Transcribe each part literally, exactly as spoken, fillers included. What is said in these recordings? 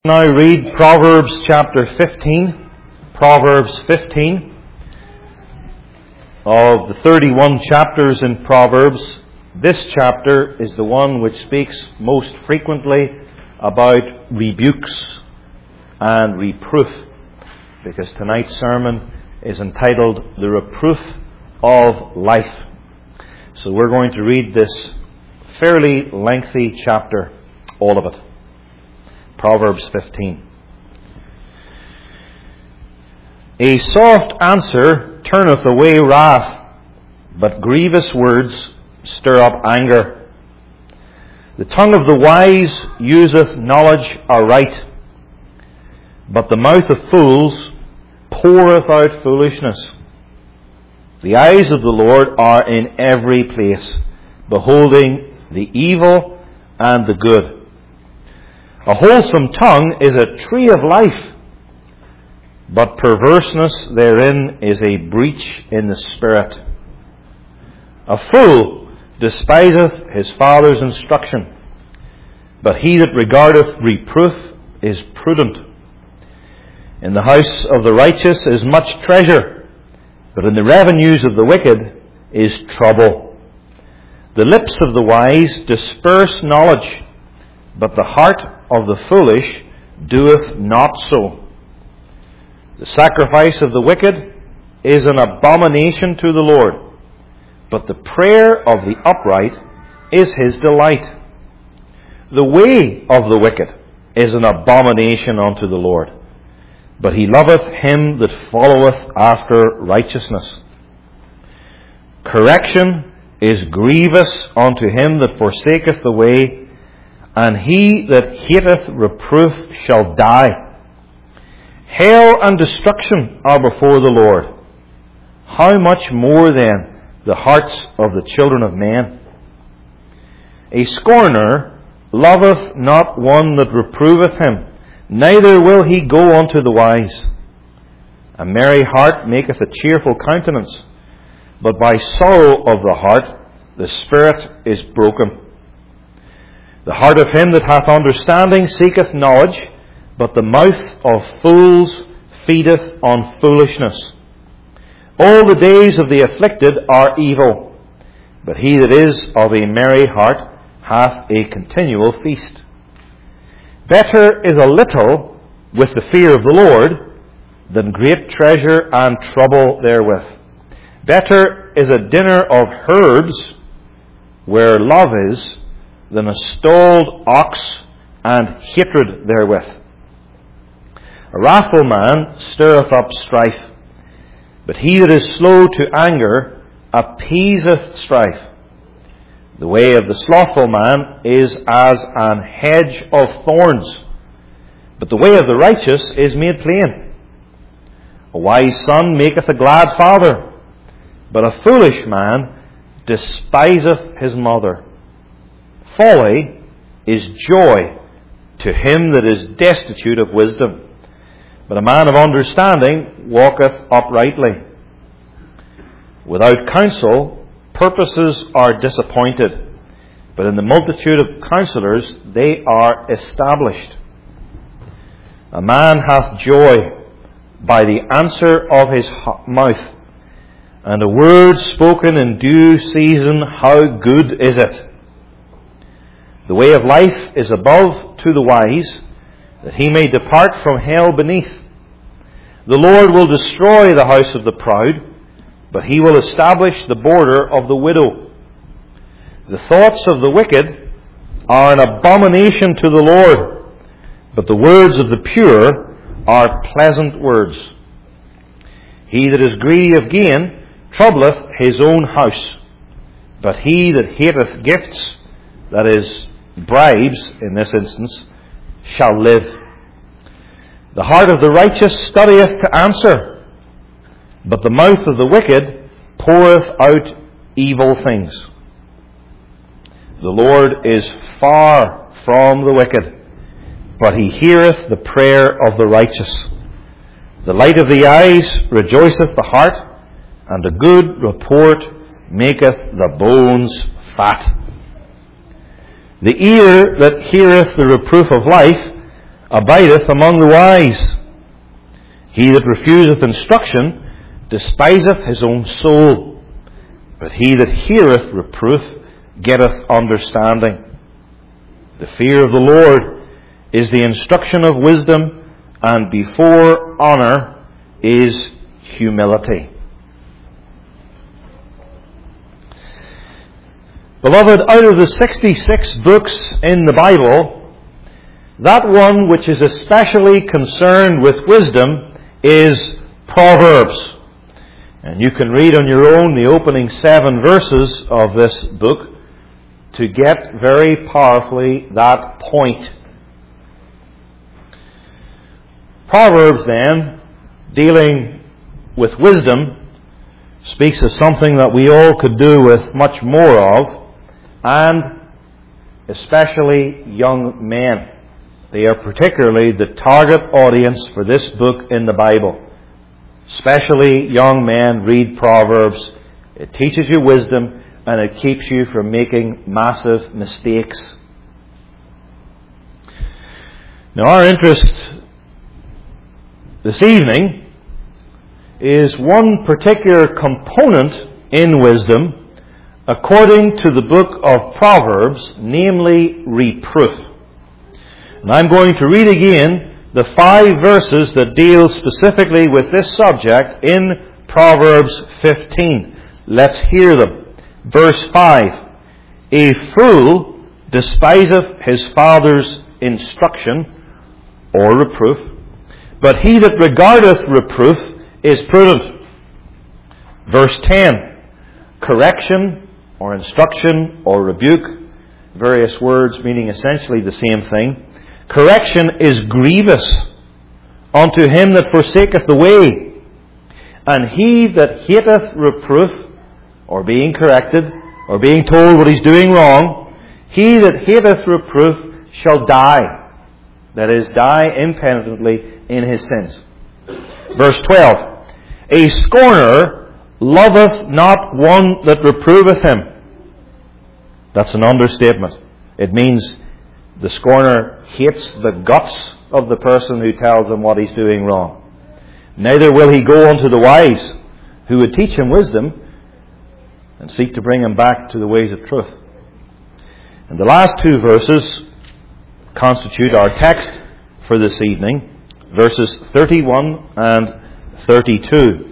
Now read Proverbs chapter fifteen. Proverbs fifteen. Of the thirty-one chapters in Proverbs, this chapter is the one which speaks most frequently about rebukes and reproof, because tonight's sermon is entitled The Reproof of Life. So we're going to read this fairly lengthy chapter, all of it. Proverbs fifteen. A soft answer turneth away wrath, but grievous words stir up anger. The tongue of the wise useth knowledge aright, but the mouth of fools poureth out foolishness. The eyes of the Lord are in every place, beholding the evil and the good. A wholesome tongue is a tree of life, but perverseness therein is a breach in the spirit. A fool despiseth his father's instruction, but he that regardeth reproof is prudent. In the house of the righteous is much treasure, but in the revenues of the wicked is trouble. The lips of the wise disperse knowledge, but the heart of the foolish doeth not so. The sacrifice of the wicked is an abomination to the Lord, but the prayer of the upright is his delight. The way of the wicked is an abomination unto the Lord, but he loveth him that followeth after righteousness. Correction is grievous unto him that forsaketh the way, and he that hateth reproof shall die. Hell and destruction are before the Lord. How much more then the hearts of the children of men? A scorner loveth not one that reproveth him, neither will he go unto the wise. A merry heart maketh a cheerful countenance, but by sorrow of the heart the spirit is broken. The heart of him that hath understanding seeketh knowledge, but the mouth of fools feedeth on foolishness. All the days of the afflicted are evil, but he that is of a merry heart hath a continual feast. Better is a little with the fear of the Lord than great treasure and trouble therewith. Better is a dinner of herbs where love is, than a stalled ox and hatred therewith. A wrathful man stirreth up strife, but he that is slow to anger appeaseth strife. The way of the slothful man is as an hedge of thorns, but the way of the righteous is made plain. A wise son maketh a glad father, but a foolish man despiseth his mother. Folly is joy to him that is destitute of wisdom, but a man of understanding walketh uprightly. Without counsel, purposes are disappointed, but in the multitude of counselors they are established. A man hath joy by the answer of his mouth, and a word spoken in due season, how good is it! The way of life is above to the wise, that he may depart from hell beneath. The Lord will destroy the house of the proud, but he will establish the border of the widow. The thoughts of the wicked are an abomination to the Lord, but the words of the pure are pleasant words. He that is greedy of gain troubleth his own house, but he that hateth gifts, that is, bribes in this instance, shall live. The heart of the righteous studieth to answer, but the mouth of the wicked poureth out evil things. The Lord is far from the wicked, but he heareth the prayer of the righteous. The light of the eyes rejoiceth the heart, and a good report maketh the bones fat. The ear that heareth the reproof of life, abideth among the wise. He that refuseth instruction despiseth his own soul, but he that heareth reproof getteth understanding. The fear of the Lord is the instruction of wisdom, and before honour is humility. Beloved, out of the sixty-six books in the Bible, that one which is especially concerned with wisdom is Proverbs. And you can read on your own the opening seven verses of this book to get very powerfully that point. Proverbs, then, dealing with wisdom, speaks of something that we all could do with much more of, and especially young men. They are particularly the target audience for this book in the Bible. Especially young men read Proverbs. It teaches you wisdom, and it keeps you from making massive mistakes. Now, our interest this evening is one particular component in wisdom according to the book of Proverbs, namely reproof. And I'm going to read again the five verses that deal specifically with this subject in Proverbs fifteen. Let's hear them. Verse five. A fool despiseth his father's instruction or reproof, but he that regardeth reproof is prudent. Verse ten. Correction or instruction or rebuke, various words meaning essentially the same thing. Correction is grievous unto him that forsaketh the way, and he that hateth reproof, or being corrected, or being told what he's doing wrong, he that hateth reproof shall die, that is, die impenitently in his sins. Verse twelve. A scorner loveth not one that reproveth him. That's an understatement. It means the scorner hates the guts of the person who tells him what he's doing wrong. Neither will he go unto the wise, who would teach him wisdom and seek to bring him back to the ways of truth. And the last two verses constitute our text for this evening, verses thirty-one and thirty-two.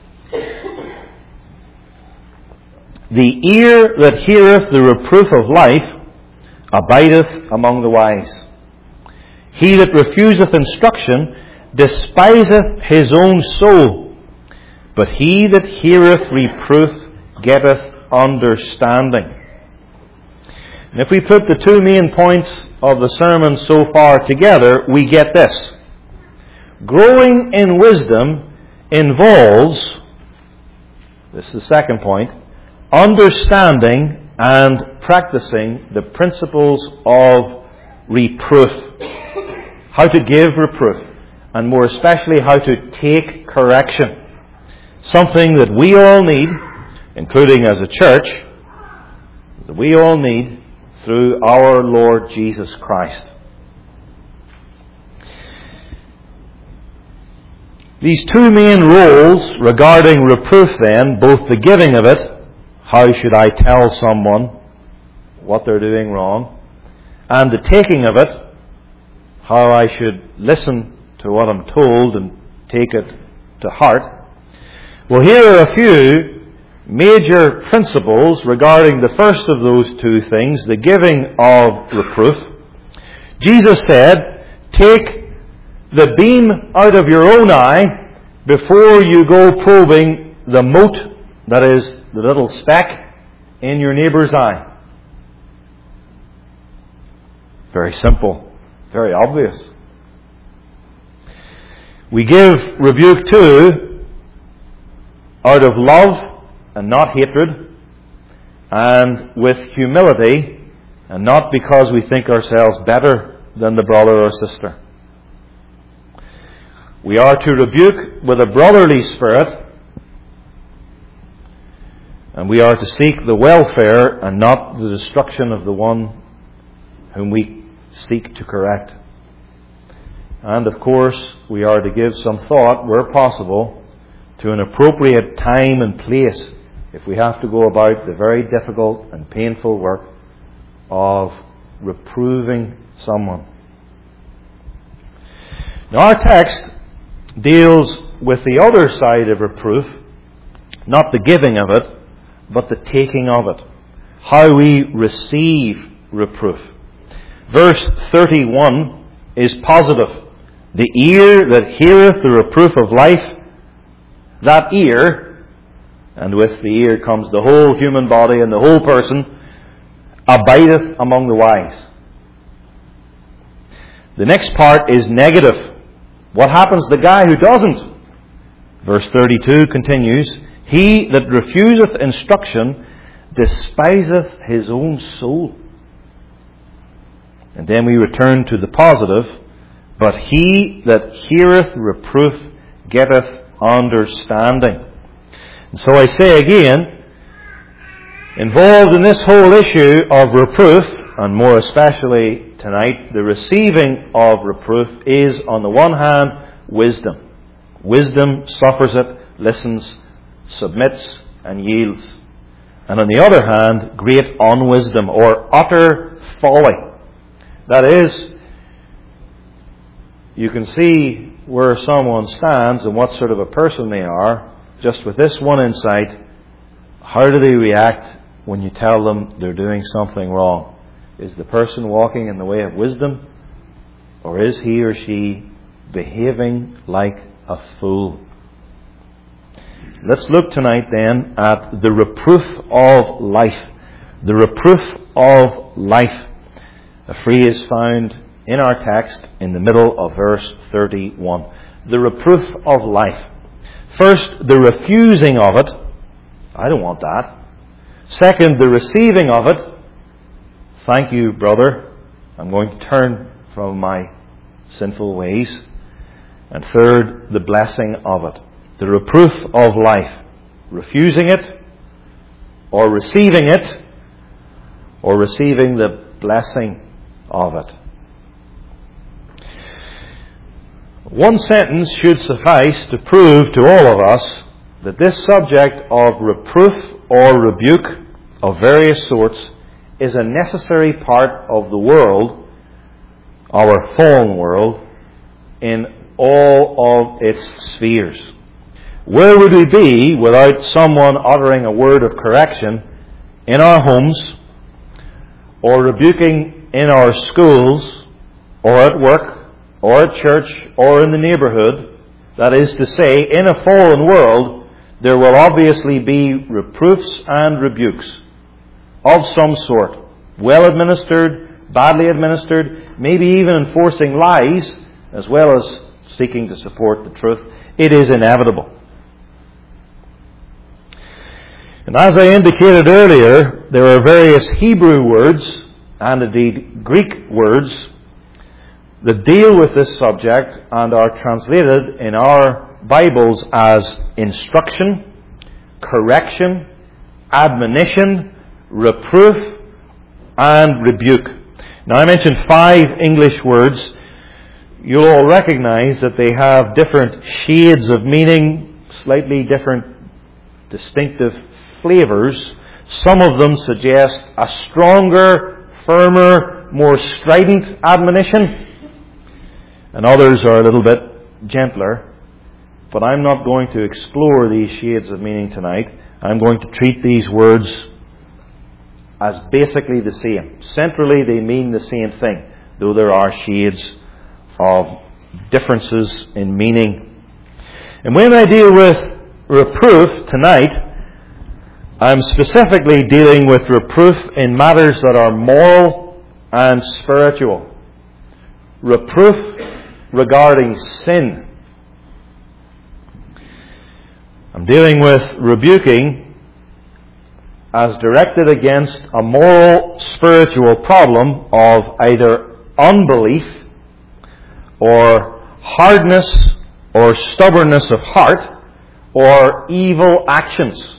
The ear that heareth the reproof of life abideth among the wise. He that refuseth instruction despiseth his own soul, but he that heareth reproof getteth understanding. And if we put the two main points of the sermon so far together, we get this. Growing in wisdom involves, this is the second point, understanding and practicing the principles of reproof. How to give reproof, and more especially how to take correction. Something that we all need, including as a church, that we all need through our Lord Jesus Christ. These two main roles regarding reproof then, both the giving of it, how should I tell someone what they're doing wrong, and the taking of it, how I should listen to what I'm told and take it to heart. Well, here are a few major principles regarding the first of those two things, the giving of reproof. Jesus said, take the beam out of your own eye before you go probing the mote, that is, the little speck in your neighbour's eye. Very simple, very obvious. We give rebuke too out of love and not hatred, and with humility, and not because we think ourselves better than the brother or sister. We are to rebuke with a brotherly spirit, and we are to seek the welfare and not the destruction of the one whom we seek to correct. And of course, we are to give some thought, where possible, to an appropriate time and place if we have to go about the very difficult and painful work of reproving someone. Now, our text deals with the other side of reproof, not the giving of it, but the taking of it. How we receive reproof. Verse thirty-one is positive. The ear that heareth the reproof of life, that ear, and with the ear comes the whole human body and the whole person, abideth among the wise. The next part is negative. What happens to the guy who doesn't? Verse thirty-two continues, he that refuseth instruction despiseth his own soul. And then we return to the positive, but he that heareth reproof getteth understanding. And so I say again, involved in this whole issue of reproof, and more especially tonight, the receiving of reproof is, on the one hand, wisdom. Wisdom suffers it, listens, submits, and yields. And on the other hand, great unwisdom, or utter folly. That is, you can see where someone stands and what sort of a person they are, just with this one insight. How do they react when you tell them they're doing something wrong? Is the person walking in the way of wisdom, or is he or she behaving like a fool? Let's look tonight then at the reproof of life. The reproof of life. A phrase found in our text in the middle of verse thirty-one. The reproof of life. First, the refusing of it. I don't want that. Second, the receiving of it. Thank you, brother. I'm going to turn from my sinful ways. And third, the blessing of it. The reproof of life. Refusing it, or receiving it, or receiving the blessing of it. One sentence should suffice to prove to all of us that this subject of reproof or rebuke of various sorts is a necessary part of the world, our fallen world, in all of its spheres. Where would we be without someone uttering a word of correction in our homes, or rebuking in our schools, or at work, or at church, or in the neighbourhood? That is to say, in a fallen world, there will obviously be reproofs and rebukes of some sort, well administered, badly administered, maybe even enforcing lies, as well as seeking to support the truth. It is inevitable. And as I indicated earlier, there are various Hebrew words, and indeed Greek words, that deal with this subject and are translated in our Bibles as instruction, correction, admonition, reproof, and rebuke. Now, I mentioned five English words. You'll all recognize that they have different shades of meaning, slightly different distinctive flavors. Some of them suggest a stronger, firmer, more strident admonition, and others are a little bit gentler. But I'm not going to explore these shades of meaning tonight. I'm going to treat these words as basically the same. Centrally, they mean the same thing, though there are shades of differences in meaning. And when I deal with reproof tonight, I'm specifically dealing with reproof in matters that are moral and spiritual. Reproof regarding sin. I'm dealing with rebuking as directed against a moral, spiritual problem of either unbelief or hardness or stubbornness of heart or evil actions.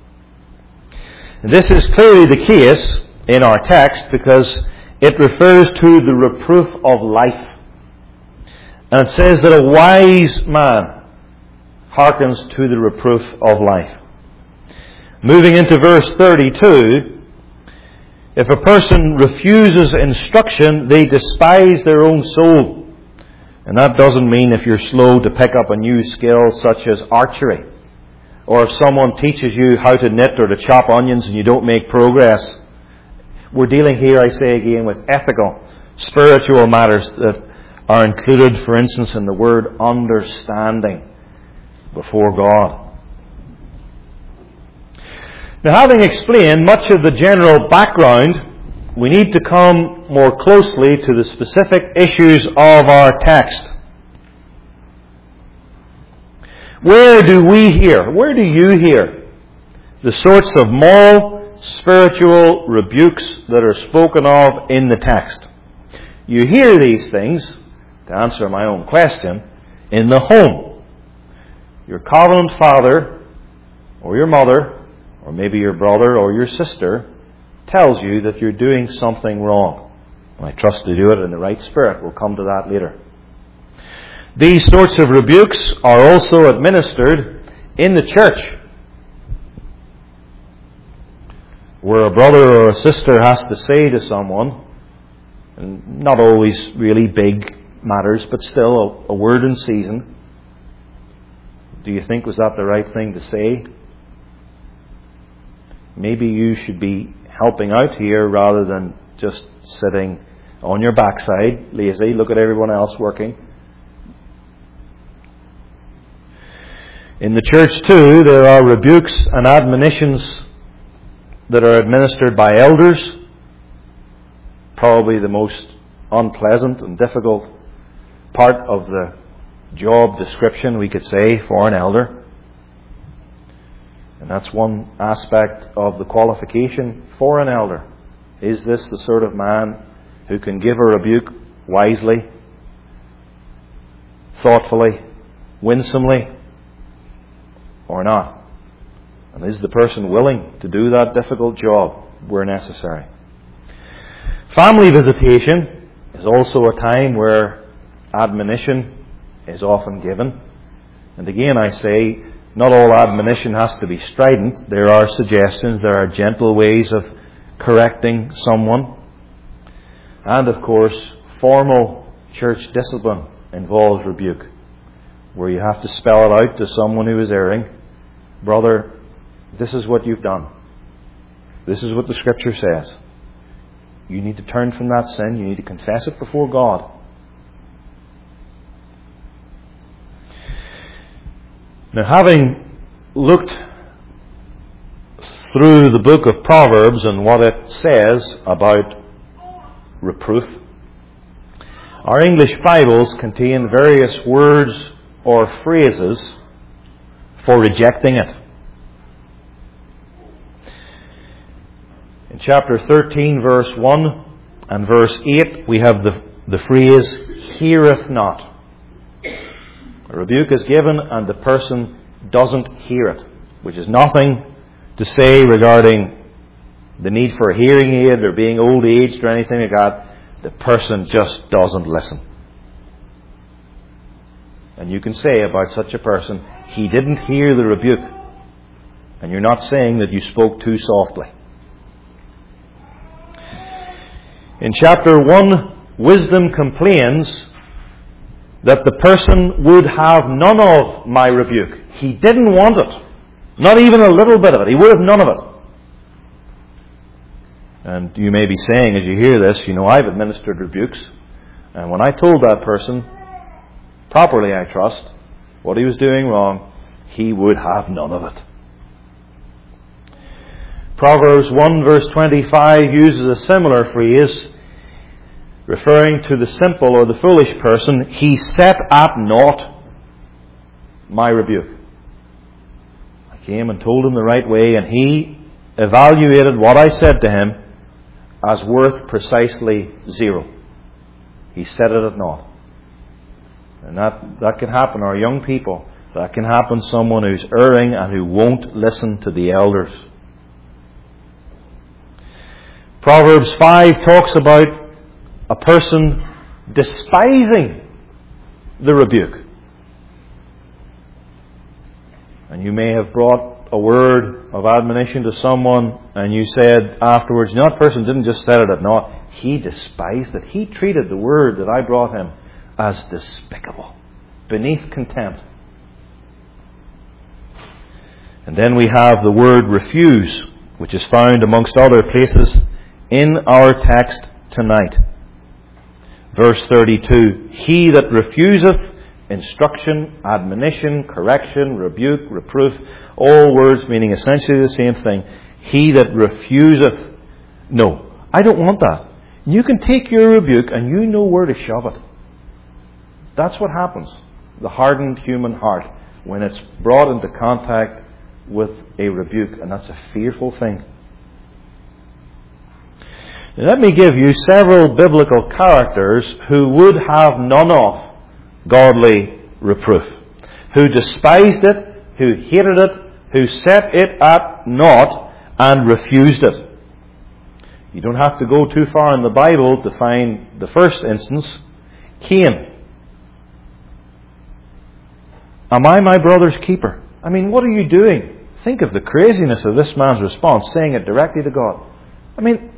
This is clearly the case in our text because it refers to the reproof of life. And it says that a wise man hearkens to the reproof of life. Moving into verse thirty-two, if a person refuses instruction, they despise their own soul. And that doesn't mean if you're slow to pick up a new skill such as archery, or if someone teaches you how to knit or to chop onions and you don't make progress. We're dealing here, I say again, with ethical, spiritual matters that are included, for instance, in the word understanding before God. Now, having explained much of the general background, we need to come more closely to the specific issues of our text. Where do we hear, where do you hear the sorts of moral, spiritual rebukes that are spoken of in the text? You hear these things, to answer my own question, in the home. Your covenant father, or your mother, or maybe your brother or your sister, tells you that you're doing something wrong. And I trust to do it in the right spirit. We'll come to that later. These sorts of rebukes are also administered in the church, where a brother or a sister has to say to someone, and not always really big matters, but still a, a word in season. Do you think, was that the right thing to say? Maybe you should be helping out here rather than just sitting on your backside, lazy, look at everyone else working. In the church too, there are rebukes and admonitions that are administered by elders. Probably the most unpleasant and difficult part of the job description, we could say, for an elder. And that's one aspect of the qualification for an elder. Is this the sort of man who can give a rebuke wisely, thoughtfully, winsomely, or not? And is the person willing to do that difficult job where necessary? Family visitation is also a time where admonition is often given. And again, I say, not all admonition has to be strident. There are suggestions, there are gentle ways of correcting someone. And of course, formal church discipline involves rebuke, where you have to spell it out to someone who is erring. Brother, this is what you've done. This is what the Scripture says. You need to turn from that sin. You need to confess it before God. Now, having looked through the book of Proverbs and what it says about reproof, our English Bibles contain various words or phrases for rejecting it. In chapter thirteen, verse one and verse eight, we have the, the phrase, heareth not. A rebuke is given and the person doesn't hear it, which is nothing to say regarding the need for a hearing aid or being old-aged or anything like that. The person just doesn't listen. And you can say about such a person, he didn't hear the rebuke. And you're not saying that you spoke too softly. In chapter one, wisdom complains that the person would have none of my rebuke. He didn't want it. Not even a little bit of it. He would have none of it. And you may be saying as you hear this, you know, I've administered rebukes. And when I told that person, properly I trust, what he was doing wrong, he would have none of it. Proverbs one verse twenty-five uses a similar phrase referring to the simple or the foolish person. He set at naught my rebuke. I came and told him the right way, and he evaluated what I said to him as worth precisely zero. He set it at naught. And that, that can happen, our young people. That can happen someone who's erring and who won't listen to the elders. Proverbs five talks about a person despising the rebuke. And you may have brought a word of admonition to someone, and you said afterwards, no, that person didn't just set it at naught. He despised it. He treated the word that I brought him as despicable, beneath contempt. And then we have the word refuse, which is found amongst other places in our text tonight. Verse thirty-two, he that refuseth instruction, admonition, correction, rebuke, reproof, all words meaning essentially the same thing. He that refuseth. No, I don't want that. You can take your rebuke and you know where to shove it. That's what happens. The hardened human heart, when it's brought into contact with a rebuke, and that's a fearful thing. Now, let me give you several biblical characters who would have none of godly reproof, who despised it, who hated it, who set it at naught and refused it. You don't have to go too far in the Bible to find the first instance. Cain. Am I my brother's keeper? I mean, what are you doing? Think of the craziness of this man's response, saying it directly to God. I mean,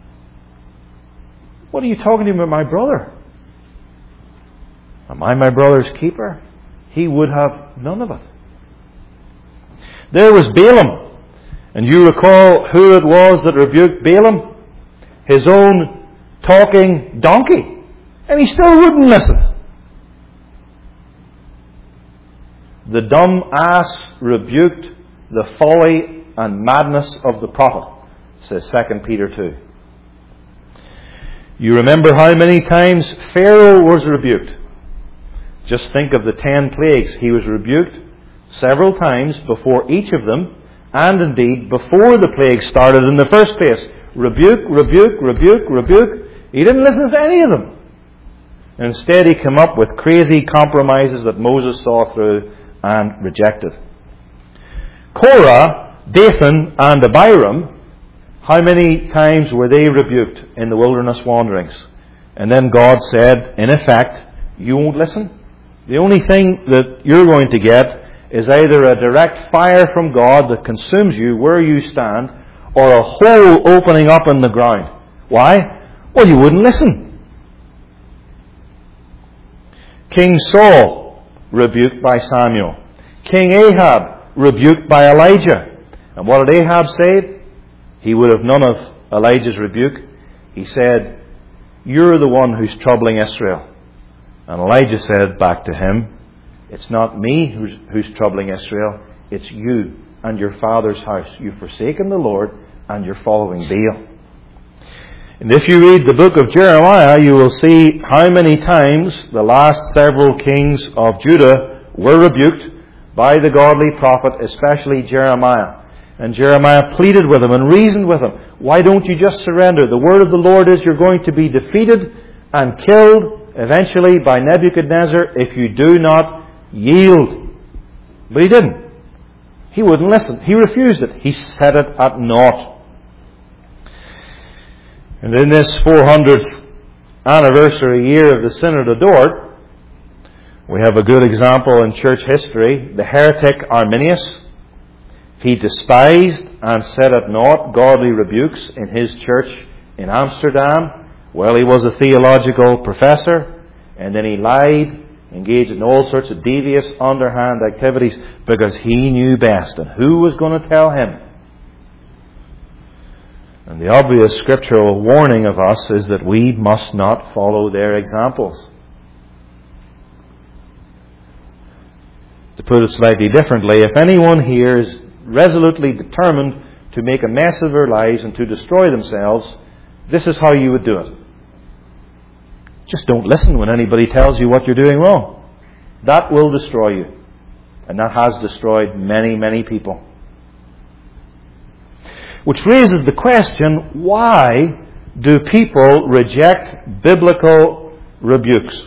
what are you talking to me about my brother? Am I my brother's keeper? He would have none of it. There was Balaam. And you recall who it was that rebuked Balaam? His own talking donkey. And he still wouldn't listen. The dumb ass rebuked the folly and madness of the prophet, says Second Peter two. You remember how many times Pharaoh was rebuked. Just think of the ten plagues. He was rebuked several times before each of them, and indeed before the plague started in the first place. Rebuke, rebuke, rebuke, rebuke. He didn't listen to any of them. Instead, he came up with crazy compromises that Moses saw through and rejected. Korah, Dathan, and Abiram, how many times were they rebuked in the wilderness wanderings? And then God said, in effect, you won't listen. The only thing that you're going to get is either a direct fire from God that consumes you where you stand, or a hole opening up in the ground. Why? Well, you wouldn't listen. King Saul, rebuked by Samuel. King Ahab, rebuked by Elijah. And what did Ahab say? He would have none of Elijah's rebuke. He said, you're the one who's troubling Israel. And Elijah said back to him, it's not me who's, who's troubling Israel. It's you and your father's house. You've forsaken the Lord and you're following Baal. And if you read the book of Jeremiah, you will see how many times the last several kings of Judah were rebuked by the godly prophet, especially Jeremiah. And Jeremiah pleaded with him and reasoned with him. Why don't you just surrender? The word of the Lord is you're going to be defeated and killed eventually by Nebuchadnezzar if you do not yield. But he didn't. He wouldn't listen. He refused it. He set it at naught. And in this four hundredth anniversary year of the Synod of Dort, we have a good example in church history. The heretic Arminius, he despised and set at naught godly rebukes in his church in Amsterdam. Well, he was a theological professor, and then he lied, engaged in all sorts of devious, underhand activities because he knew best. And who was going to tell him? And the obvious scriptural warning of us is that we must not follow their examples. To put it slightly differently, if anyone here is resolutely determined to make a mess of their lives and to destroy themselves, this is how you would do it. Just don't listen when anybody tells you what you're doing wrong. That will destroy you. And that has destroyed many, many people. Which raises the question, why do people reject biblical rebukes?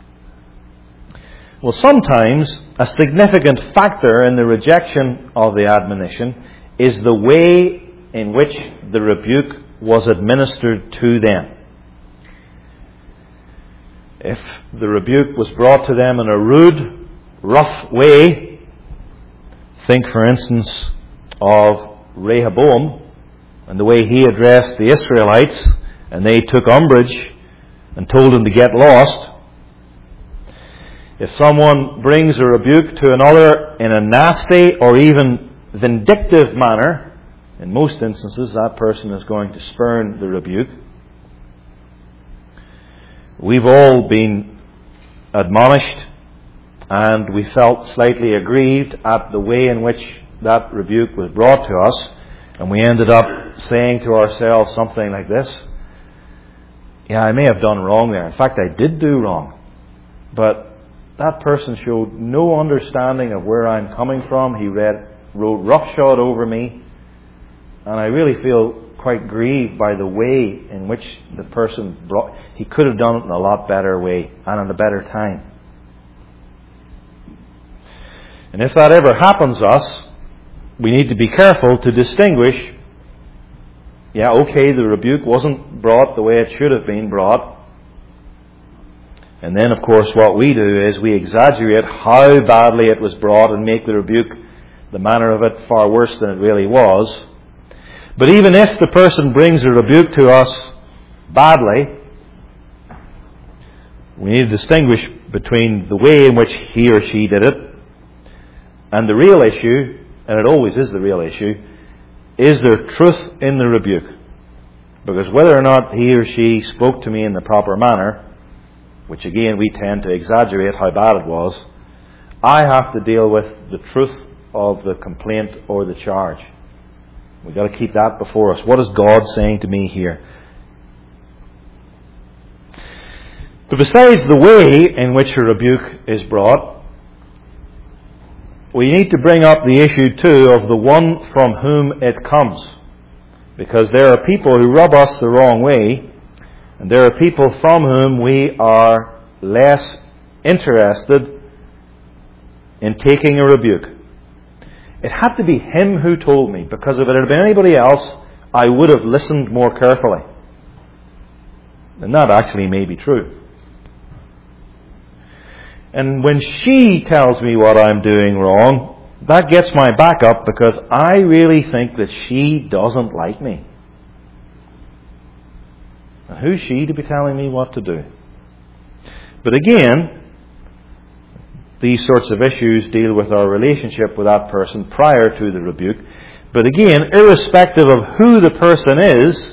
Well, sometimes a significant factor in the rejection of the admonition is the way in which the rebuke was administered to them. if the rebuke was brought to them in a rude, rough way, think, for instance, of Rehoboam and the way he addressed the Israelites, and they took umbrage and told him to get lost. If someone brings a rebuke to another in a nasty or even vindictive manner, in most instances that person is going to spurn the rebuke. We've all been admonished, and we felt slightly aggrieved at the way in which that rebuke was brought to us, and we ended up saying to ourselves something like this: yeah, I may have done wrong there. In fact, I did do wrong. But that person showed no understanding of where I'm coming from. He read, wrote roughshod over me, and I really feel quite grieved by the way in which the person brought. He could have done it in a lot better way and in a better time. And if that ever happens to us, we need to be careful to distinguish. Yeah, okay, the rebuke wasn't brought the way it should have been brought. And then, of course, what we do is we exaggerate how badly it was brought and make the rebuke, the manner of it, far worse than it really was. But even if the person brings a rebuke to us badly, we need to distinguish between the way in which he or she did it and the real issue, and it always is the real issue, is there truth in the rebuke? Because whether or not he or she spoke to me in the proper manner, which again we tend to exaggerate how bad it was, I have to deal with the truth of the complaint or the charge. We've got to keep that before us. What is God saying to me here? But besides the way in which a rebuke is brought, we need to bring up the issue too of the one from whom it comes. Because there are people who rub us the wrong way, and there are people from whom we are less interested in taking a rebuke. It had to be him who told me, because if it had been anybody else, I would have listened more carefully. And that actually may be true. And when she tells me what I'm doing wrong, that gets my back up, because I really think that she doesn't like me. And who's she to be telling me what to do? But again, these sorts of issues deal with our relationship with that person prior to the rebuke. But again, irrespective of who the person is,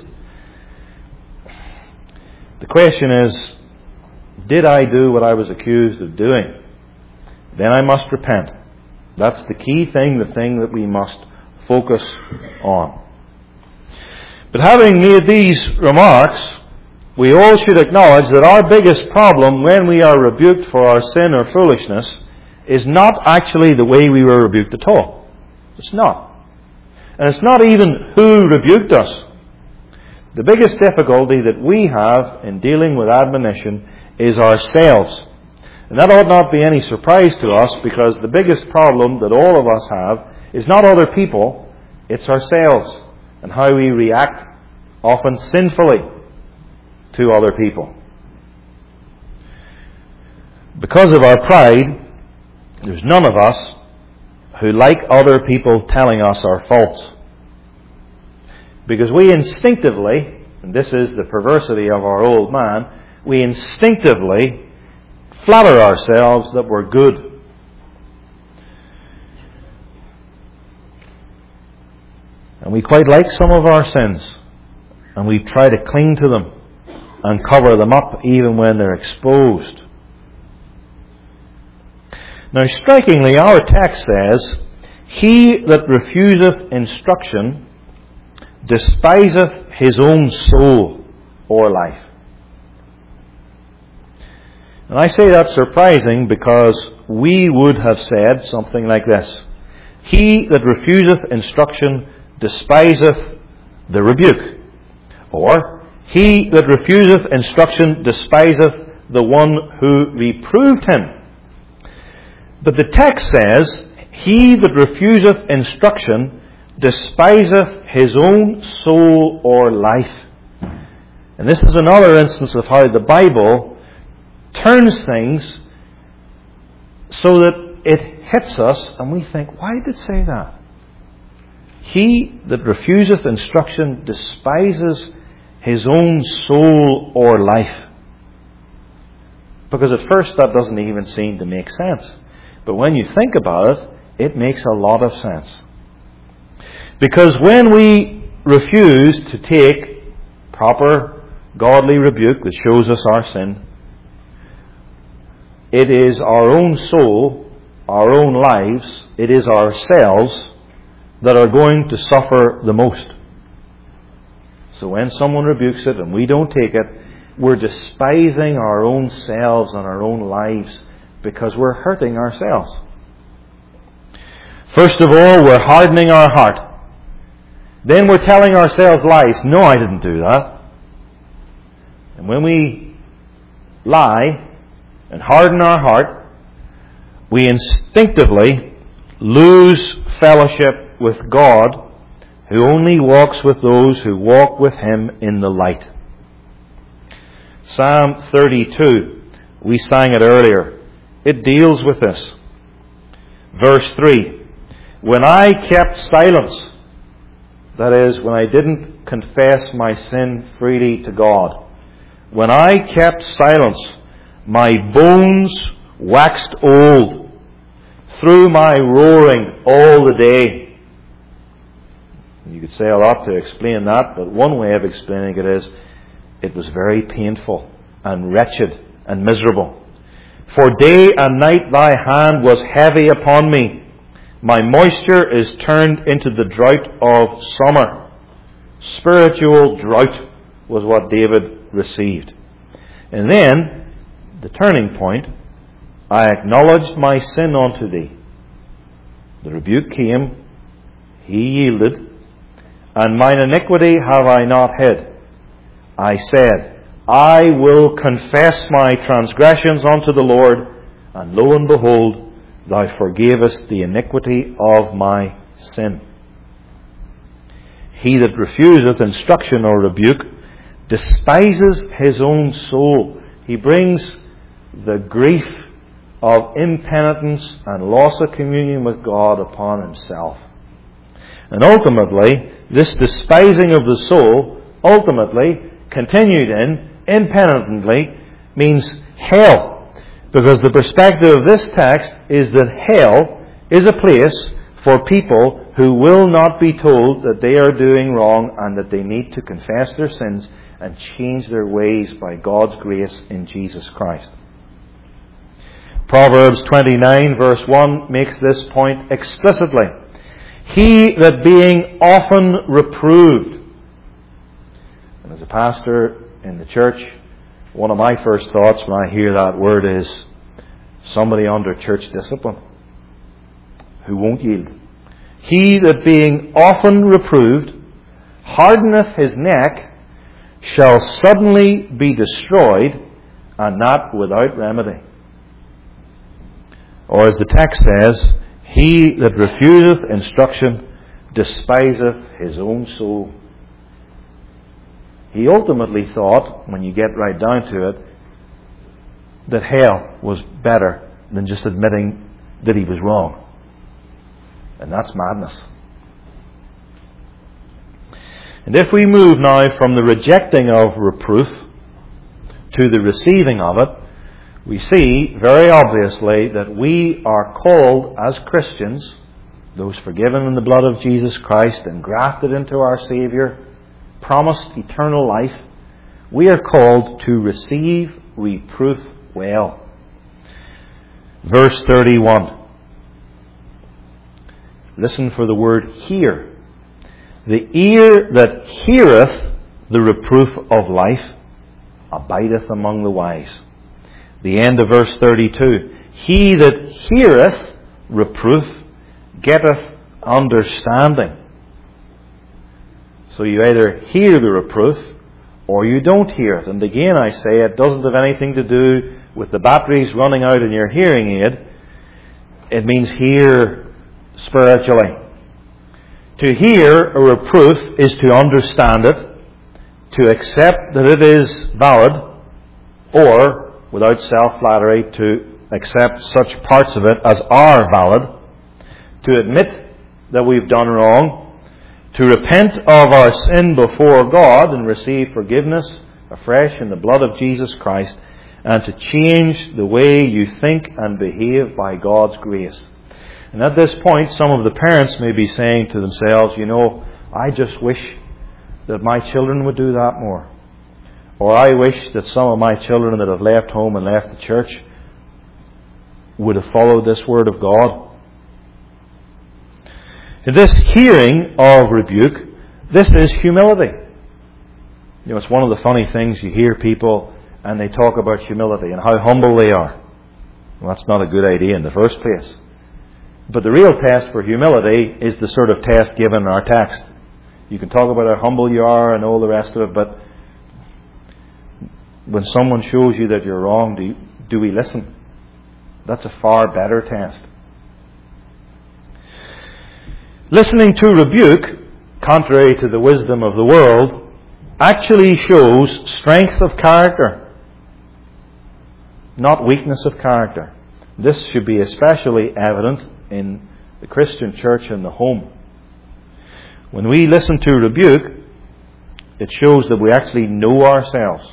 the question is, did I do what I was accused of doing? Then I must repent. That's the key thing, the thing that we must focus on. But having made these remarks, we all should acknowledge that our biggest problem when we are rebuked for our sin or foolishness is not actually the way we were rebuked at all. It's not. And it's not even who rebuked us. The biggest difficulty that we have in dealing with admonition is ourselves. And that ought not be any surprise to us, because the biggest problem that all of us have is not other people, it's ourselves and how we react, often sinfully, to other people. Because of our pride, there's none of us who like other people telling us our faults. Because we instinctively, and this is the perversity of our old man, we instinctively flatter ourselves that we're good. And we quite like some of our sins, and we try to cling to them and cover them up even when they're exposed. Now, strikingly, our text says, "He that refuseth instruction despiseth his own soul or life." And I say that's surprising, because we would have said something like this: "He that refuseth instruction despiseth the rebuke." Or, "He that refuseth instruction despiseth the one who reproved him." But the text says, "He that refuseth instruction despiseth his own soul or life." And this is another instance of how the Bible turns things so that it hits us and we think, why did it say that? He that refuseth instruction despises his own soul or life. Because at first that doesn't even seem to make sense. But when you think about it, it makes a lot of sense. Because when we refuse to take proper godly rebuke that shows us our sin, it is our own soul, our own lives, it is ourselves that are going to suffer the most. So when someone rebukes it and we don't take it, we're despising our own selves and our own lives because we're hurting ourselves. First of all, we're hardening our heart. Then we're telling ourselves lies. No, I didn't do that. And when we lie and harden our heart, we instinctively lose fellowship with God, who only walks with those who walk with Him in the light. Psalm thirty-two, we sang it earlier. It deals with this. Verse three, when I kept silence, that is, when I didn't confess my sin freely to God, when I kept silence, my bones waxed old through my roaring all the day. You could say a lot to explain that, but one way of explaining it is, it was very painful and wretched and miserable. For day and night thy hand was heavy upon me. My moisture is turned into the drought of summer. Spiritual drought was what David received. And then, the turning point, I acknowledged my sin unto thee. The rebuke came, he yielded, and mine iniquity have I not hid. I said, I will confess my transgressions unto the Lord, and lo and behold, thou forgavest the iniquity of my sin. He that refuseth instruction or rebuke despises his own soul. He brings the grief of impenitence and loss of communion with God upon himself. And ultimately, this despising of the soul, ultimately, continued in, impenitently, means hell. Because the perspective of this text is that hell is a place for people who will not be told that they are doing wrong and that they need to confess their sins and change their ways by God's grace in Jesus Christ. Proverbs twenty-nine verse one makes this point explicitly. He that being often reproved. And as a pastor in the church, one of my first thoughts when I hear that word is somebody under church discipline who won't yield. He that being often reproved hardeneth his neck shall suddenly be destroyed, and not without remedy. Or as the text says, he that refuseth instruction despiseth his own soul. He ultimately thought, when you get right down to it, that hell was better than just admitting that he was wrong. And that's madness. And if we move now from the rejecting of reproof to the receiving of it, we see very obviously that we are called as Christians, those forgiven in the blood of Jesus Christ and grafted into our Saviour, promised eternal life, we are called to receive reproof well. Verse thirty-one. Listen for the word hear. The ear that heareth the reproof of life abideth among the wise. The end of verse thirty-two. He that heareth reproof getteth understanding. So you either hear the reproof or you don't hear it. And again I say it doesn't have anything to do with the batteries running out in your hearing aid. It means hear spiritually. To hear a reproof is to understand it, to accept that it is valid, or without self-flattery, to accept such parts of it as are valid, to admit that we've done wrong, to repent of our sin before God and receive forgiveness afresh in the blood of Jesus Christ, and to change the way you think and behave by God's grace. And at this point, some of the parents may be saying to themselves, you know, I just wish that my children would do that more. Or I wish that some of my children that have left home and left the church would have followed this word of God. In this hearing of rebuke, this is humility. You know, it's one of the funny things, you hear people and they talk about humility and how humble they are. Well, that's not a good idea in the first place. But the real test for humility is the sort of test given in our text. You can talk about how humble you are and all the rest of it, but when someone shows you that you're wrong, do, you, do we listen? That's a far better test. Listening to rebuke, contrary to the wisdom of the world, actually shows strength of character, not weakness of character. This should be especially evident in the Christian church and the home. When we listen to rebuke, it shows that we actually know ourselves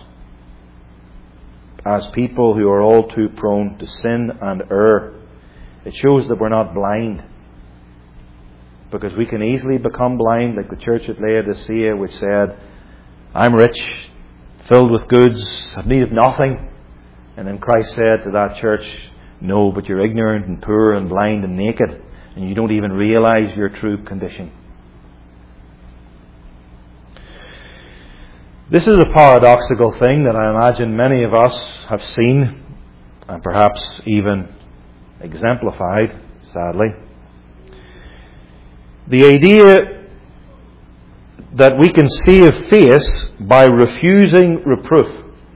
as people who are all too prone to sin and err. It shows that we're not blind, because we can easily become blind, like the church at Laodicea, which said, I'm rich, filled with goods, have need of nothing. And then Christ said to that church, no, but you're ignorant and poor and blind and naked, and you don't even realize your true condition. This is a paradoxical thing that I imagine many of us have seen and perhaps even exemplified, sadly. The idea that we can see a face by refusing reproof.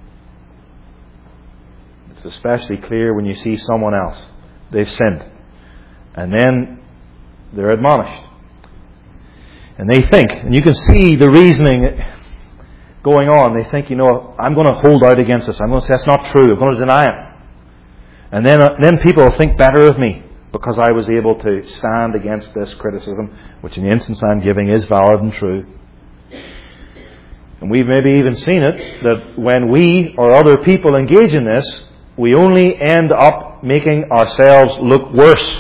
It's especially clear when you see someone else. They've sinned. And then they're admonished. And they think, and you can see the reasoning going on. They think, you know, I'm going to hold out against this. I'm going to say that's not true. I'm going to deny it. And then, uh, then people will think better of me because I was able to stand against this criticism, which in the instance I'm giving is valid and true. And we've maybe even seen it, that when we or other people engage in this, we only end up making ourselves look worse.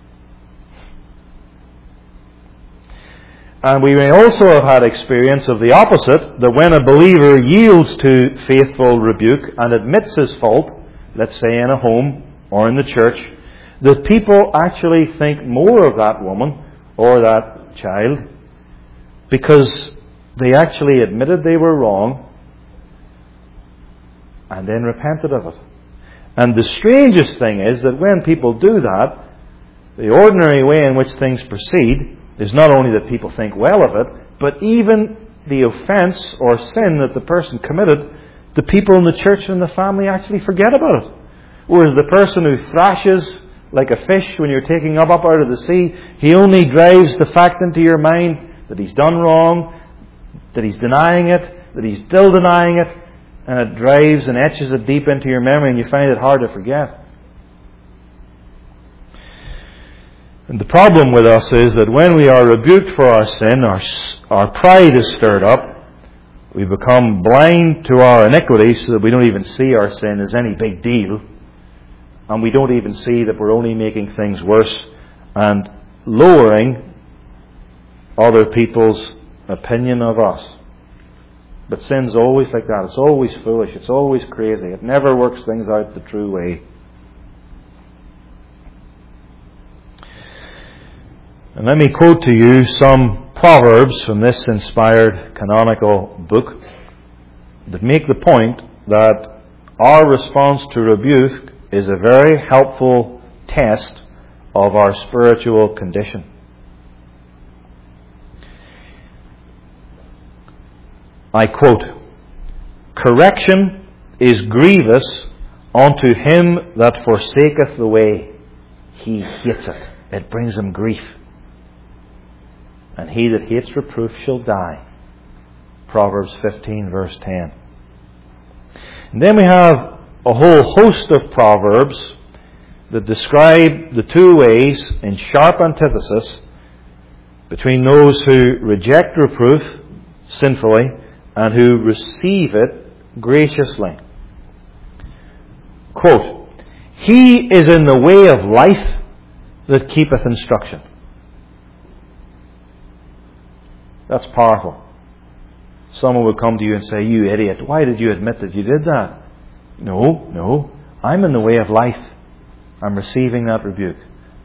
And we may also have had experience of the opposite, that when a believer yields to faithful rebuke and admits his fault, let's say in a home or in the church, that people actually think more of that woman or that child because they actually admitted they were wrong and then repented of it. And the strangest thing is that when people do that, the ordinary way in which things proceed is not only that people think well of it, but even the offence or sin that the person committed, the people in the church and the family actually forget about it. Whereas the person who thrashes like a fish when you're taking him up out of the sea, he only drives the fact into your mind that he's done wrong, that he's denying it, that he's still denying it, and it drives and etches it deep into your memory and you find it hard to forget. And the problem with us is that when we are rebuked for our sin, our, our pride is stirred up. We become blind to our iniquity so that we don't even see our sin as any big deal. And we don't even see that we're only making things worse and lowering other people's opinion of us. But sin's always like that. It's always foolish. It's always crazy. It never works things out the true way. And let me quote to you some proverbs from this inspired canonical book that make the point that our response to rebuke is a very helpful test of our spiritual condition. I quote, "Correction is grievous unto him that forsaketh the way. He hates it. It brings him grief. And he that hates reproof shall die." Proverbs fifteen verse ten. And then we have a whole host of proverbs that describe the two ways in sharp antithesis between those who reject reproof sinfully and who receive it graciously. Quote, "He is in the way of life that keepeth instruction." That's powerful. Someone would come to you and say, "You idiot, why did you admit that you did that?" No, no, I'm in the way of life. I'm receiving that rebuke.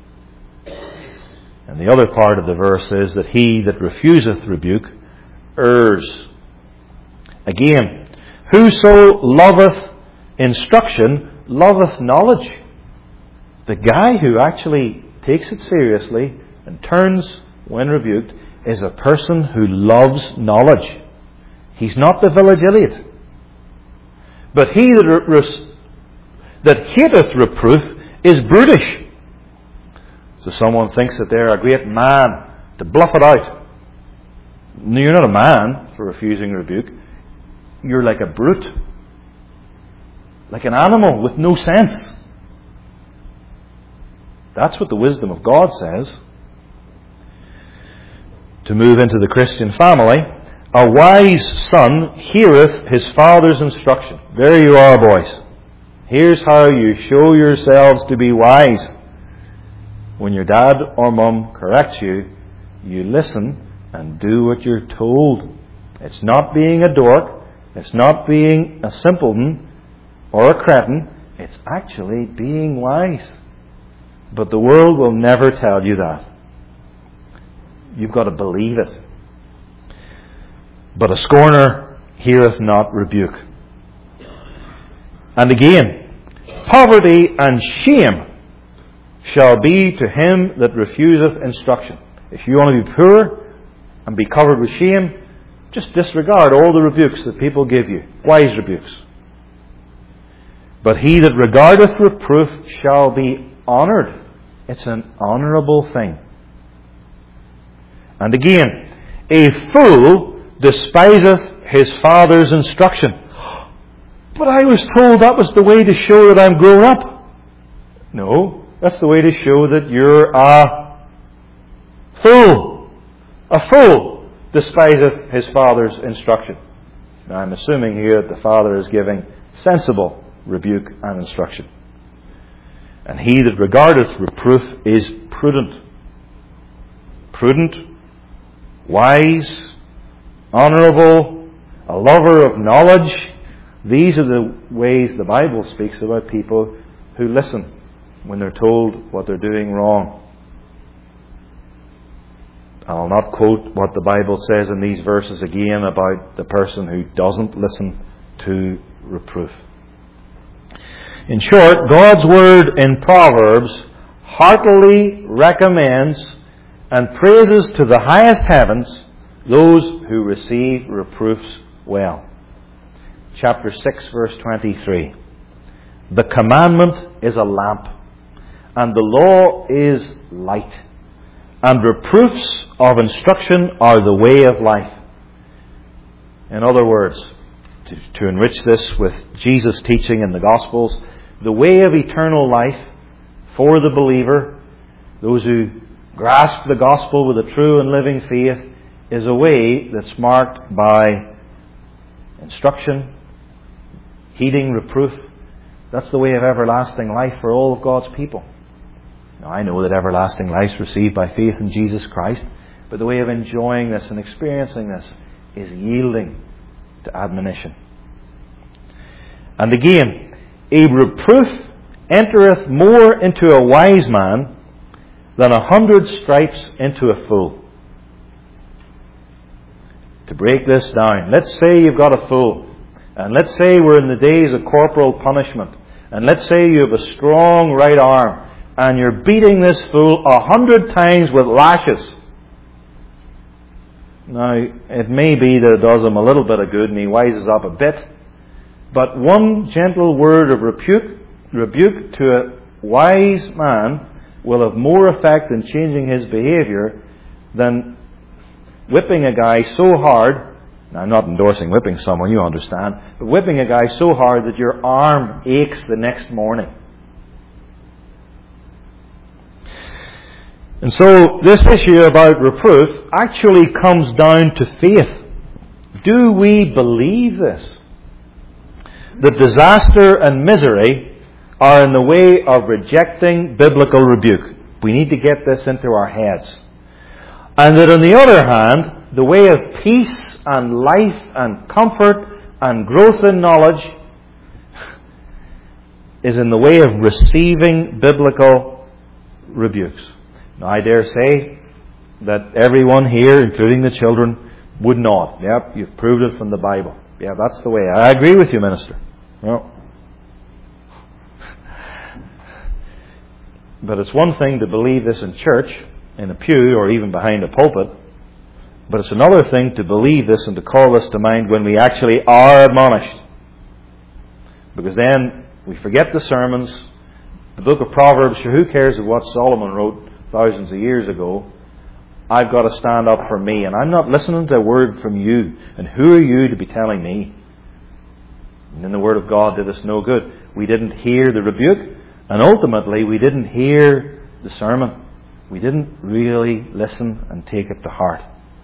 And the other part of the verse is that he that refuseth rebuke errs. Again, whoso loveth instruction loveth knowledge. The guy who actually takes it seriously and turns when rebuked is a person who loves knowledge. He's not the village idiot. But he that, re- that hateth reproof is brutish. So someone thinks that they're a great man to bluff it out. No, you're not a man for refusing rebuke. You're like a brute. Like an animal with no sense. That's what the wisdom of God says. To move into the Christian family, a wise son heareth his father's instruction. There you are, boys. Here's how you show yourselves to be wise. When your dad or mum corrects you, you listen and do what you're told. It's not being a dork. It's not being a simpleton or a cretin. It's actually being wise. But the world will never tell you that. You've got to believe it. But a scorner heareth not rebuke. And again, poverty and shame shall be to him that refuseth instruction. If you want to be poor and be covered with shame, just disregard all the rebukes that people give you. Wise rebukes. But he that regardeth reproof shall be honoured. It's an honourable thing. And again, a fool despiseth his father's instruction. But I was told that was the way to show that I'm grown up. No, that's the way to show that you're a fool. A fool despiseth his father's instruction. Now I'm assuming here that the father is giving sensible rebuke and instruction. And he that regardeth reproof is prudent. Prudent, wise, honourable, a lover of knowledge. These are the ways the Bible speaks about people who listen when they're told what they're doing wrong. I'll not quote what the Bible says in these verses again about the person who doesn't listen to reproof. In short, God's word in Proverbs heartily recommends and praises to the highest heavens those who receive reproofs well. Chapter six, verse twenty-three. The commandment is a lamp, and the law is light, and reproofs of instruction are the way of life. In other words, to, to enrich this with Jesus' teaching in the Gospels, the way of eternal life for the believer, those who grasp the Gospel with a true and living faith, is a way that's marked by instruction, heeding reproof. That's the way of everlasting life for all of God's people. Now, I know that everlasting life is received by faith in Jesus Christ, but the way of enjoying this and experiencing this is yielding to admonition. And again, a reproof entereth more into a wise man than a hundred stripes into a fool. To break this down, let's say you've got a fool, and let's say we're in the days of corporal punishment, and let's say you have a strong right arm, and you're beating this fool a hundred times with lashes. Now, it may be that it does him a little bit of good and he wises up a bit, but one gentle word of rebuke, rebuke to a wise man will have more effect in changing his behaviour than whipping a guy so hard Now, I'm not endorsing whipping someone, you understand, but whipping a guy so hard that your arm aches the next morning. And so this issue about reproof actually comes down to faith. Do we believe this? That disaster and misery are in the way of rejecting biblical rebuke. We need to get this into our heads. And that on the other hand, the way of peace and life and comfort and growth in knowledge is in the way of receiving biblical rebukes. Now, I dare say that everyone here, including the children, would not. Yep, you've proved it from the Bible. Yeah, that's the way. I agree with you, Minister. Well, but it's one thing to believe this in church, in a pew, or even behind a pulpit. But it's another thing to believe this and to call this to mind when we actually are admonished. Because then we forget the sermons. The book of Proverbs, sure, who cares of what Solomon wrote thousands of years ago? I've got to stand up for me, and I'm not listening to a word from you. And who are you to be telling me? And then the Word of God did us no good. We didn't hear the rebuke, and ultimately we didn't hear the sermon. We didn't really listen and take it to heart.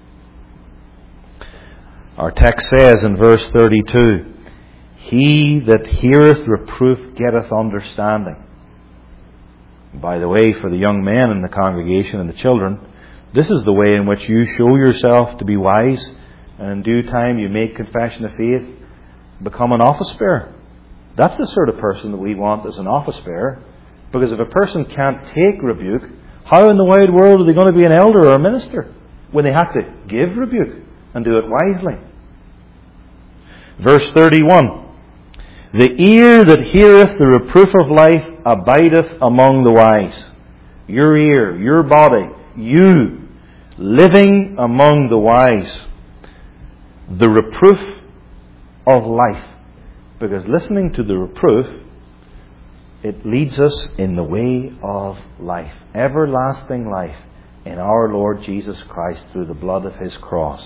Our text says in verse thirty-two, He that heareth reproof getteth understanding. By the way, for the young men in the congregation and the children, this is the way in which you show yourself to be wise, and in due time you make confession of faith, become an office bearer. That's the sort of person that we want as an office bearer. Because if a person can't take rebuke, how in the wide world are they going to be an elder or a minister when they have to give rebuke and do it wisely? Verse thirty-one, The ear that heareth the reproof of life abideth among the wise. Your ear, your body, you, living among the wise. The reproof of life. Because listening to the reproof, it leads us in the way of life. Everlasting life in our Lord Jesus Christ through the blood of His cross.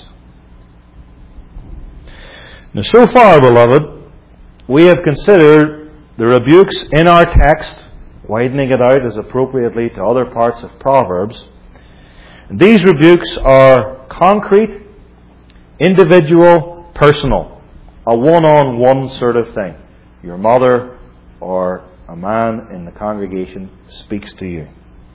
Now, so far, beloved, we have considered the rebukes in our text, widening it out as appropriately to other parts of Proverbs. And these rebukes are concrete, individual, personal. A one-on-one sort of thing. Your mother or a man in the congregation speaks to you.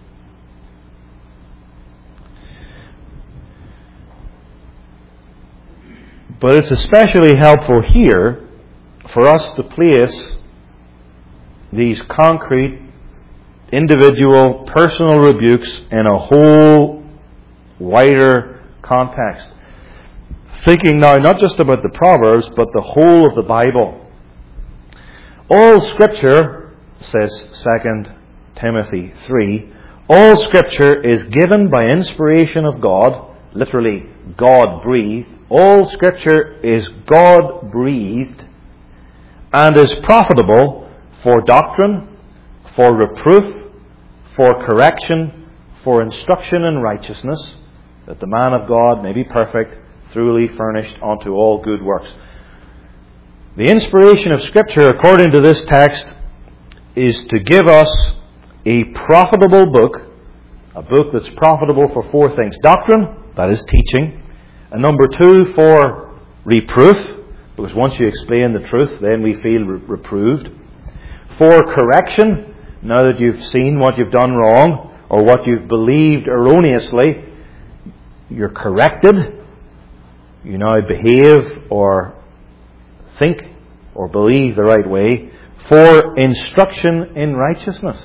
But it's especially helpful here for us to place these concrete, individual, personal rebukes in a whole wider context. Thinking now not just about the Proverbs, but the whole of the Bible. All Scripture, says Second Timothy three, all Scripture is given by inspiration of God, literally God-breathed. All Scripture is God-breathed and is profitable for doctrine, for reproof, for correction, for instruction in righteousness, that the man of God may be perfect, thoroughly furnished unto all good works. The inspiration of Scripture, according to this text, is to give us a profitable book, a book that's profitable for four things. Doctrine, that is teaching. And number two, for reproof, because once you explain the truth, then we feel re- reproved. For correction, now that you've seen what you've done wrong, or what you've believed erroneously, you're corrected. You now behave or think or believe the right way. For instruction in righteousness.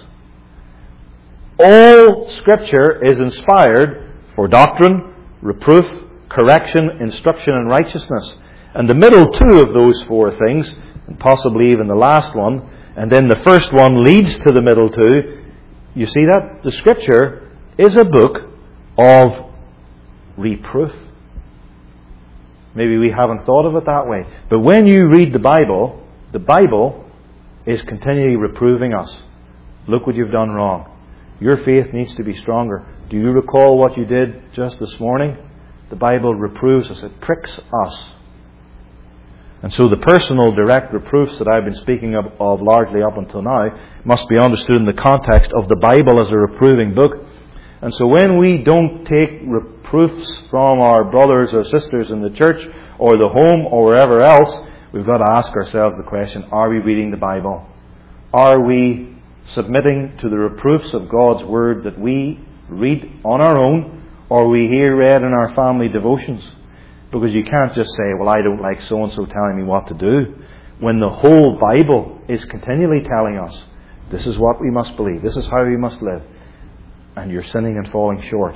All Scripture is inspired for doctrine, reproof, correction, instruction in righteousness. And the middle two of those four things, and possibly even the last one, and then the first one leads to the middle two. You see that? The Scripture is a book of reproof. Maybe we haven't thought of it that way. But when you read the Bible, the Bible is continually reproving us. Look what you've done wrong. Your faith needs to be stronger. Do you recall what you did just this morning? The Bible reproves us. It pricks us And so the personal direct reproofs that I've been speaking of, of largely up until now must be understood in the context of the Bible as a reproving book. And so when we don't take reproofs from our brothers or sisters in the church or the home or wherever else, we've got to ask ourselves the question, are we reading the Bible? Are we submitting to the reproofs of God's Word that we read on our own or we hear read in our family devotions? Because you can't just say, well, I don't like so-and-so telling me what to do, when the whole Bible is continually telling us, this is what we must believe, this is how we must live, and you're sinning and falling short.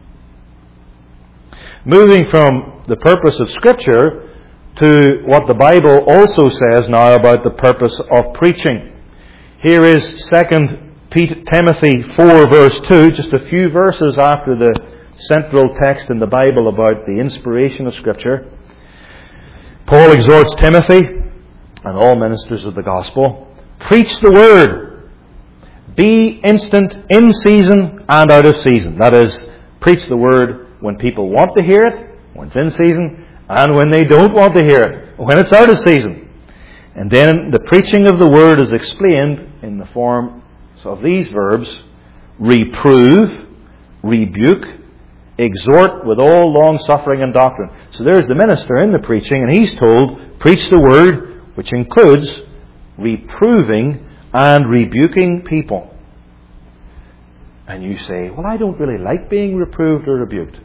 Moving from the purpose of Scripture to what the Bible also says now about the purpose of preaching. Here is Second Timothy four verse two, just a few verses after the central text in the Bible about the inspiration of Scripture. Paul exhorts Timothy and all ministers of the gospel, preach the word, be instant in season and out of season. That is, preach the word when people want to hear it, when it's in season, and when they don't want to hear it, when it's out of season. And then the preaching of the word is explained in the form of these verbs: reprove, rebuke, exhort with all long suffering and doctrine. So there's the minister in the preaching, and he's told, preach the word, which includes reproving and rebuking people. And you say, well, I don't really like being reproved or rebuked.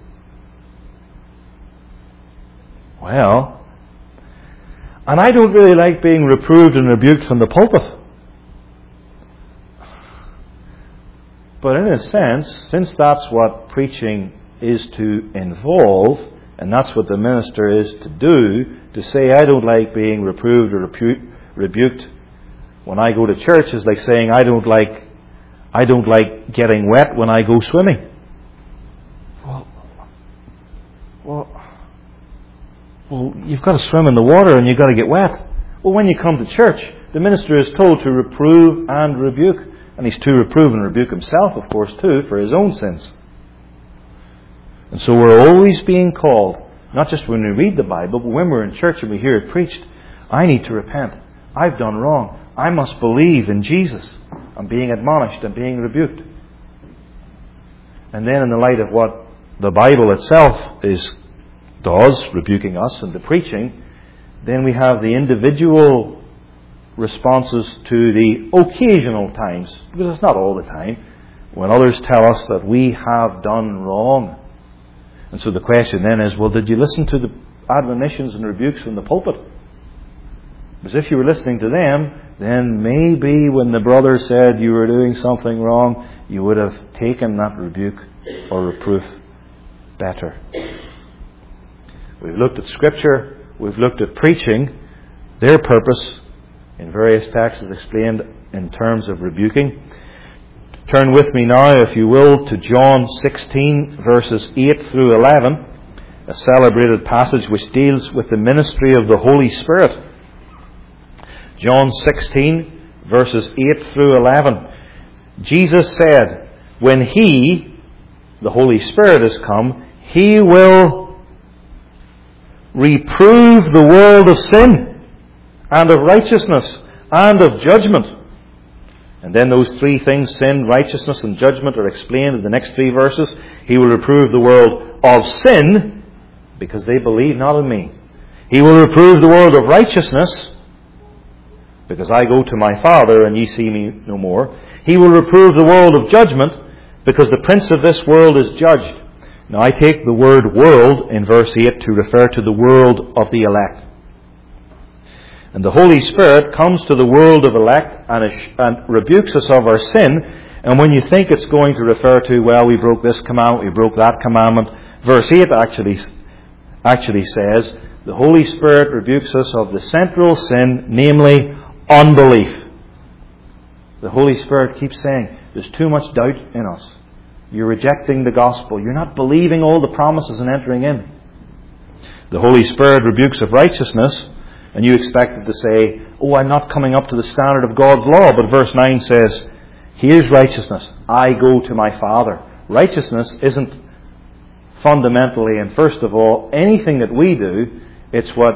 Well, and I don't really like being reproved and rebuked from the pulpit. But in a sense, since that's what preaching is to involve, and that's what the minister is to do, to say I don't like being reproved or repu- rebuked when I go to church is like saying I don't like I don't like getting wet when I go swimming. Well, well, well, you've got to swim in the water and you've got to get wet. Well, when you come to church, the minister is told to reprove and rebuke, and he's to reprove and rebuke himself, of course, too, for his own sins. And so we're always being called, not just when we read the Bible, but when we're in church and we hear it preached, I need to repent. I've done wrong. I must believe in Jesus. I'm being admonished and being rebuked. And then in the light of what the Bible itself is does, rebuking us and the preaching, then we have the individual responses to the occasional times, because it's not all the time, when others tell us that we have done wrong. And so the question then is, well, did you listen to the admonitions and rebukes from the pulpit? Because if you were listening to them, then maybe when the brother said you were doing something wrong, you would have taken that rebuke or reproof better. We've looked at Scripture, we've looked at preaching. Their purpose in various texts is explained in terms of rebuking. Turn with me now, if you will, to John sixteen, verses eight through eleven, a celebrated passage which deals with the ministry of the Holy Spirit. John sixteen, verses eight through eleven. Jesus said, when He, the Holy Spirit, has come, He will reprove the world of sin and of righteousness and of judgment. And then those three things, sin, righteousness, and judgment, are explained in the next three verses. He will reprove the world of sin, because they believe not in me. He will reprove the world of righteousness, because I go to my Father, and ye see me no more. He will reprove the world of judgment, because the prince of this world is judged. Now I take the word world in verse eight to refer to the world of the elect. And the Holy Spirit comes to the world of elect and, and rebukes us of our sin. And when you think it's going to refer to, well, we broke this commandment, we broke that commandment, verse eight actually, actually says, the Holy Spirit rebukes us of the central sin, namely unbelief. The Holy Spirit keeps saying, there's too much doubt in us. You're rejecting the gospel. You're not believing all the promises and entering in. The Holy Spirit rebukes of righteousness. And you expected to say, oh, I'm not coming up to the standard of God's law. But verse nine says, here's righteousness. I go to my Father. Righteousness isn't fundamentally and first of all anything that we do. It's what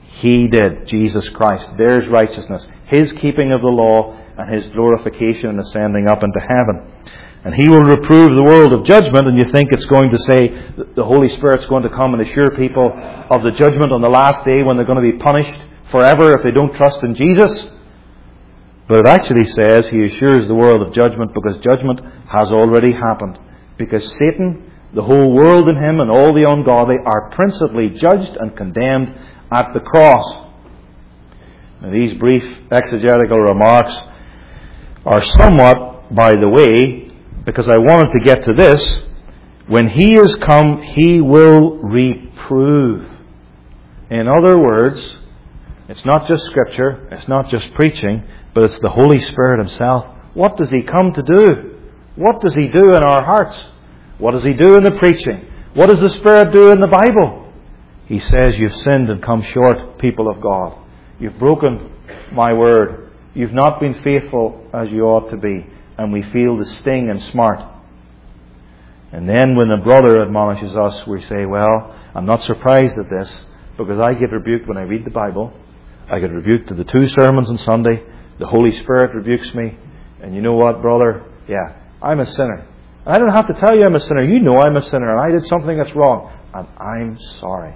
He did, Jesus Christ. There's righteousness. His keeping of the law and His glorification and ascending up into heaven. And He will reprove the world of judgment, and you think it's going to say that the Holy Spirit's going to come and assure people of the judgment on the last day when they're going to be punished forever if they don't trust in Jesus. But it actually says He assures the world of judgment because judgment has already happened. Because Satan, the whole world in him, and all the ungodly are principally judged and condemned at the cross. Now, these brief exegetical remarks are somewhat by the way, because I wanted to get to this. When He is come, He will reprove. In other words, it's not just Scripture, it's not just preaching, but it's the Holy Spirit Himself. What does He come to do? What does He do in our hearts? What does He do in the preaching? What does the Spirit do in the Bible? He says, you've sinned and come short, people of God. You've broken my word. You've not been faithful as you ought to be. And we feel the sting and smart. And then when a brother admonishes us, we say, well, I'm not surprised at this, because I get rebuked when I read the Bible. I get rebuked to the two sermons on Sunday. The Holy Spirit rebukes me. And you know what, brother? Yeah, I'm a sinner. And I don't have to tell you I'm a sinner. You know I'm a sinner, and I did something that's wrong. And I'm sorry.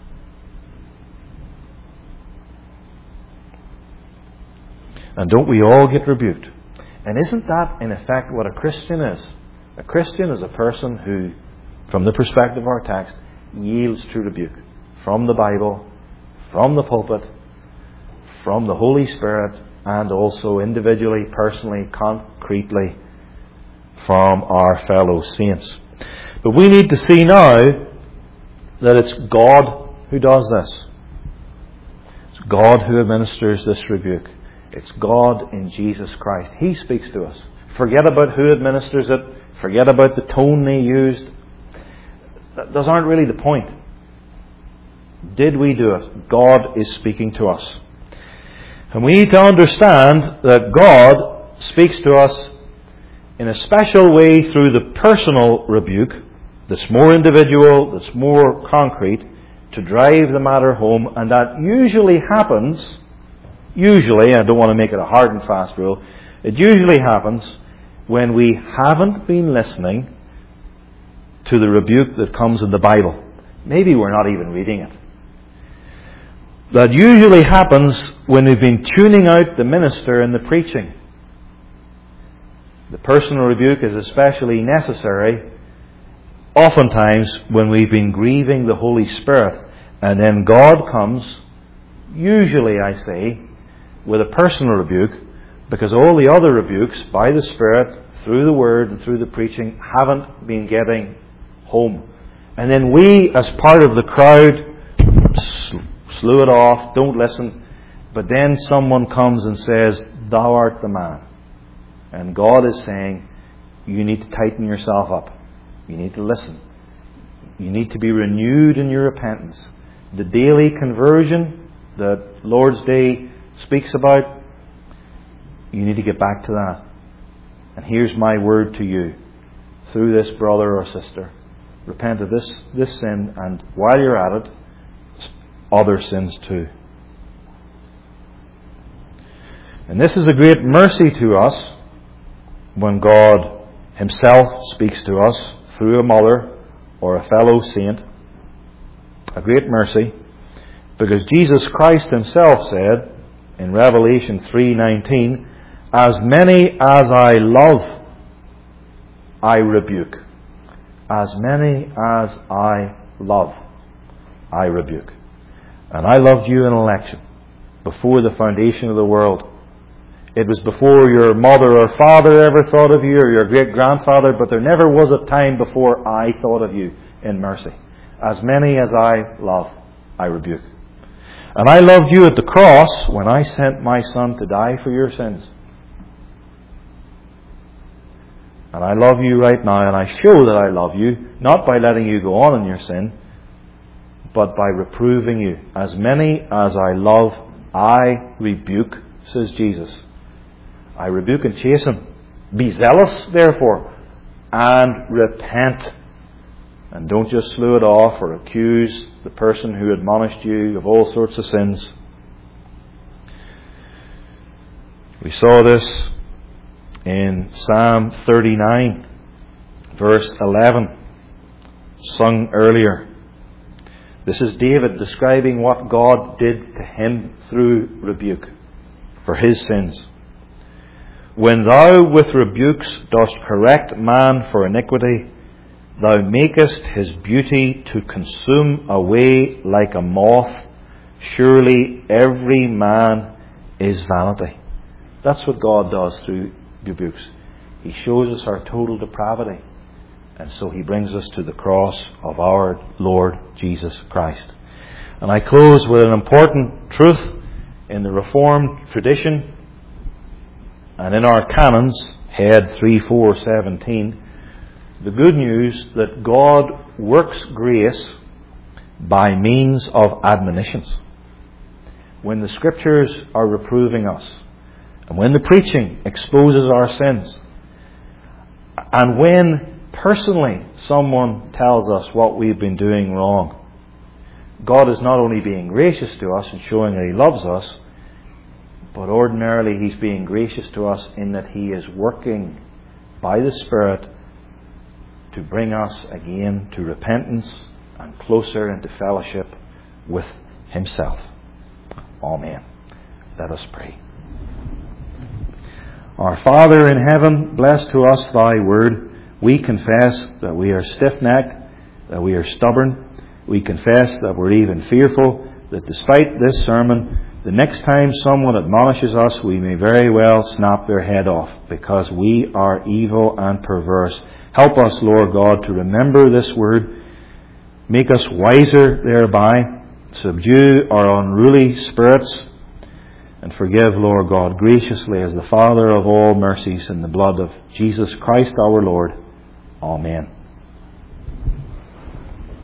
And don't we all get rebuked? And isn't that, in effect, what a Christian is? A Christian is a person who, from the perspective of our text, yields to rebuke. From the Bible, from the pulpit, from the Holy Spirit, and also individually, personally, concretely, from our fellow saints. But we need to see now that it's God who does this. It's God who administers this rebuke. It's God in Jesus Christ. He speaks to us. Forget about who administers it. Forget about the tone they used. Those aren't really the point. Did we do it? God is speaking to us. And we need to understand that God speaks to us in a special way through the personal rebuke that's more individual, that's more concrete, to drive the matter home. And that usually happens, usually, I don't want to make it a hard and fast rule, it usually happens when we haven't been listening to the rebuke that comes in the Bible. Maybe we're not even reading it. That usually happens when we've been tuning out the minister in the preaching. The personal rebuke is especially necessary oftentimes when we've been grieving the Holy Spirit, and then God comes, usually I say, with a personal rebuke, because all the other rebukes by the Spirit, through the Word and through the preaching, haven't been getting home. And then we, as part of the crowd, slew it off, don't listen. But then someone comes and says, thou art the man. And God is saying, you need to tighten yourself up. You need to listen. You need to be renewed in your repentance. The daily conversion that Lord's Day speaks about, you need to get back to that. And here's my word to you, through this brother or sister. Repent of this, this sin, and while you're at it, other sins too. And this is a great mercy to us when God Himself speaks to us through a mother or a fellow saint. A great mercy, because Jesus Christ Himself said in Revelation three nineteen, as many as I love, I rebuke. As many as I love, I rebuke. And I loved you in election before the foundation of the world. It was before your mother or father ever thought of you, or your great-grandfather, but there never was a time before I thought of you in mercy. As many as I love, I rebuke. And I loved you at the cross when I sent my Son to die for your sins. And I love you right now, and I show that I love you, not by letting you go on in your sin, but by reproving you. As many as I love, I rebuke, says Jesus. I rebuke and chasten. Be zealous, therefore, and repent. And don't just slew it off or accuse the person who admonished you of all sorts of sins. We saw this in Psalm thirty-nine, verse eleven, sung earlier. This is David describing what God did to him through rebuke for his sins. When thou with rebukes dost correct man for iniquity, thou makest his beauty to consume away like a moth. Surely every man is vanity. That's what God does through rebukes. He shows us our total depravity. And so He brings us to the cross of our Lord Jesus Christ. And I close with an important truth in the Reformed tradition and in our canons, head three four seventeen. The good news that God works grace by means of admonitions. When the Scriptures are reproving us, and when the preaching exposes our sins, and when personally someone tells us what we've been doing wrong, God is not only being gracious to us and showing that He loves us, but ordinarily He's being gracious to us in that He is working by the Spirit to bring us again to repentance and closer into fellowship with Himself. Amen. Let us pray. Our Father in heaven, bless to us Thy word. We confess that we are stiff-necked, that we are stubborn. We confess that we're even fearful, that despite this sermon, the next time someone admonishes us, we may very well snap their head off, because we are evil and perverse. Help us, Lord God, to remember this word. Make us wiser thereby. Subdue our unruly spirits. And forgive, Lord God, graciously as the Father of all mercies, in the blood of Jesus Christ our Lord. Amen.